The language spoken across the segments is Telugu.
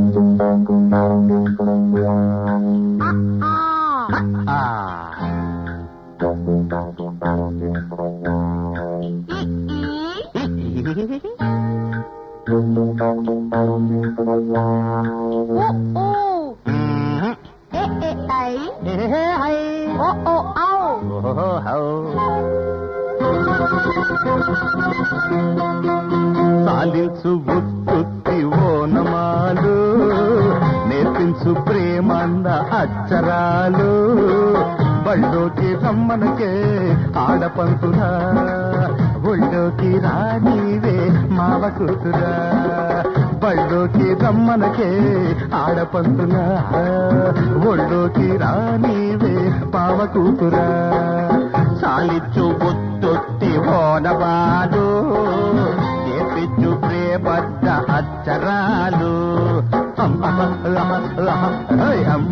సాలించు ఉత్తుత్తి ఓనమాలు, నేర్పించు ప్రేమన్న అక్షరాలు, బళ్ళోకి రమ్మనకే ఆడపంతురా, ఒళ్ళోకి రానీవే మావ కూతురా, బళ్ళోకి రమ్మనకే ఆడపంతురా, ఒళ్ళోకి రానీవే మావ కూతురా. సాలించు ఉత్తుత్తి ఓనమాలు, నేర్పించు ప్రేమన్న అక్షరాలు, అమ్మ ఓయ్ అమ్మ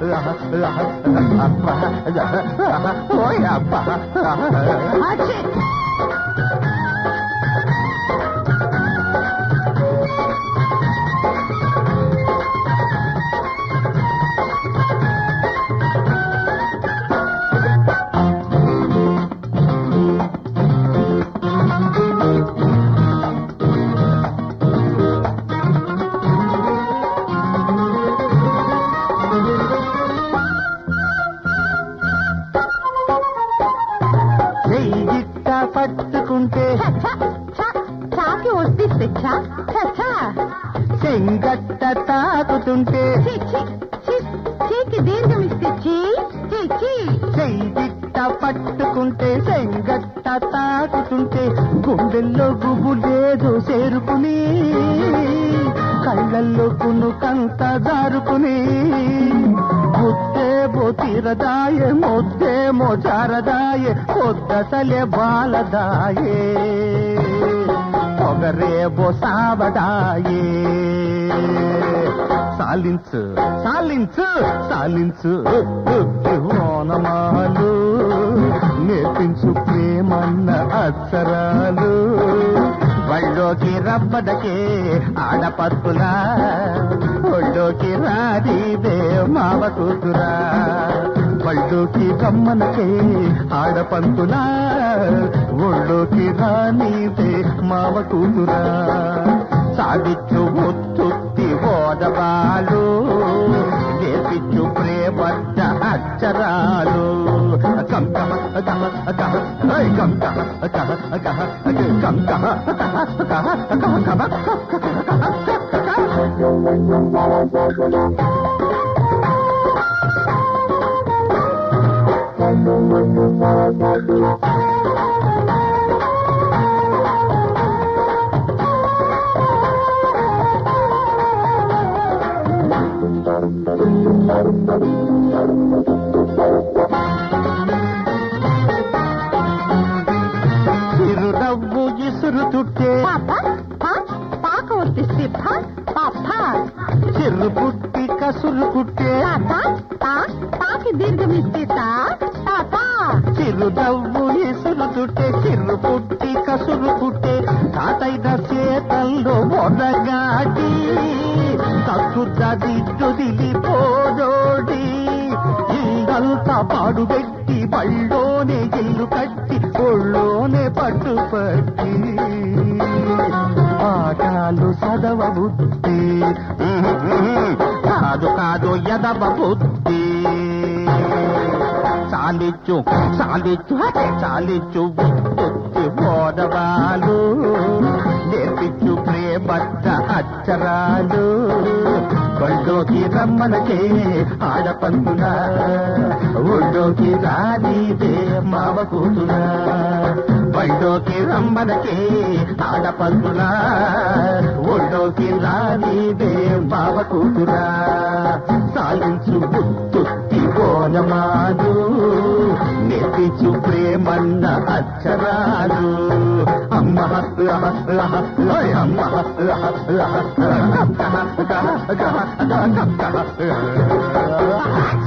ఓయ్ అమ్మ. పట్టుకుంటే చాకి వస్తే చెంగట్ట తాకుతుంటే చీకి దీర్ఘం ఇస్తే చెయ్యిట్ట పట్టుకుంటే చెంగట్ట తాకుతుంటే గుండెల్లో గుబు లేదు చేరుకుని, కళ్ళల్లో కునుకంత జారుకుని, ముద్దేమో తీరదాయే ముద్దేమో జారదాయే పొద్దసలే బాలదాయే పొగరేమో సావదాయే. సాలించు సాలించు సాలించు ఓనమాలు, నేర్పించు ప్రేమన్న అక్షరాలు, బళ్ళోకి రబ్బడకే ఆడపత్తులా, ఒళ్ళోకి రాదీవే మావ కూతురా, బళ్ళోకి రమ్మనకే ఆడపంతులా, ఒళ్ళోకి రానీవే మావ కూతురా. సాగిచ్చు ఉత్తుత్తి ఓదవాలు, నేర్పించు ప్రేమన్న అక్షరాలు, కం కమ కమ కమ కం కమ కమ కమ కం కమ కమ కమ చిరునవ్వు ఇసురుతుంటే పాక వస్తే చిరు పుట్టి కసురు కుట్టే, తాకి దీర్ఘం ఇస్తే చిరునవ్వు ఇసురుతుంటే చిరు పుట్టి కసురు కుట్టే, తాతైన చేతల్లో మొదగాటి తక్కువ పోదోడి, ఇల్లంతా పాడుబెట్టి బళ్ళోనే ఇల్లు కట్టి ఒళ్ళోనే పట్టుపట్టి, పాఠాలు చదవ బుద్ధి కాదు కాదు ఎదవ బుద్ధి. చాలిచ్చు చాలిచ్చు చాలిచ్చు బుద్ధి బోధవాలు, నేర్పించు ప్రేమన్న అక్షరాలు, బళ్ళోకి రమ్మనకే ఆడపంతులా, ఒళ్ళోకి రానీవే మావ కూతురా, బళ్ళోకి రమ్మనకే ఆడపంతులా, ఒళ్ళోకి రానీవే మావ కూతురా. సాలించు బుద్ధి ఓనమాలు, నేర్పించు ప్రేమన్న అక్షరాలు, అమ్మ అమ్మ